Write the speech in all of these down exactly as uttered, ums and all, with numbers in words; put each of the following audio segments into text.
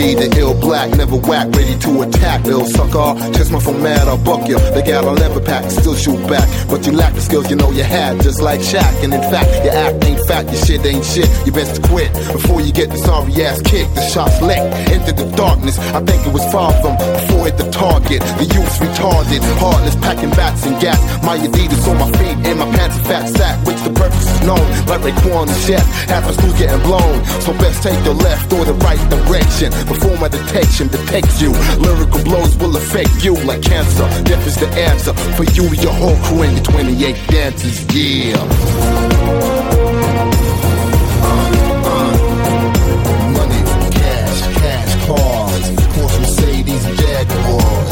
be the ill black, never whack, ready to attack. Little sucker, chest my phone mad, I'll buck you. The gal I'll never pack, still shoot back. But you lack the skills you know you had, just like Shaq. And in fact, your act ain't fat, your shit ain't shit. You best to quit before you get the sorry ass kick. The shots licked into the darkness. I think it was far from before hit the target. The youth's retarded, heartless, packing bats and gas. My Adidas on my feet and my pants a fat sack, which the purpose is known. Like Raekwon the chef, half my school's getting blown. So best take the left or the right direction before my detection detects you. Lyrical blows will affect you like cancer. Death is the answer for you and your whole crew and your twenty-eight dancers, yeah. Uh, uh, money, cash, cash, cars, Porsche, Mercedes, Jaguars.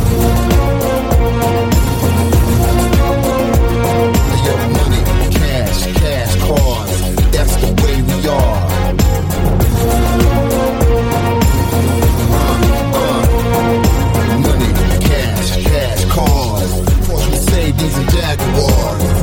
Yo, money, cash, cash, cars, that's the way we are. Uh, uh, money, cash, cash, cars, Porsche, Mercedes, and Jaguars.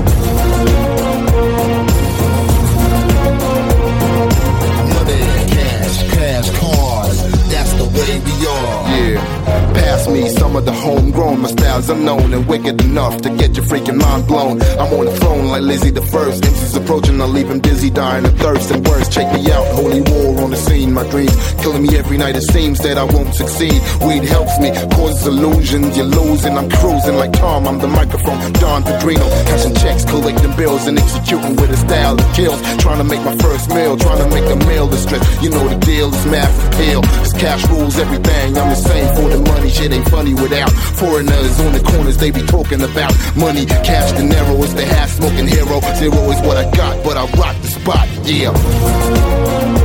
Yeah, pass me some of the homegrown. My style's unknown and wicked enough to get your freaking mind blown. I'm on the throne like Lizzie the First. M C's approaching, I'll leave him dizzy, dying of thirst and worse. Check me out, holy war on the scene. My dreams killing me every night. It seems that I won't succeed. Weed helps me, causes illusions. You're losing, I'm cruising like Tom. I'm the microphone, Don Pedrino. Cashing checks, collecting bills, and executing with a style that kills. Trying to make my first meal, trying to make a meal of stress. You know the deal, it's math appeal. This cash rules everything. I'm insane for the money, shit ain't funny without foreigners on the corners. They be talking about money, cash, dinero. It's the half smoking hero. Zero is what I got, but I rock the spot, yeah.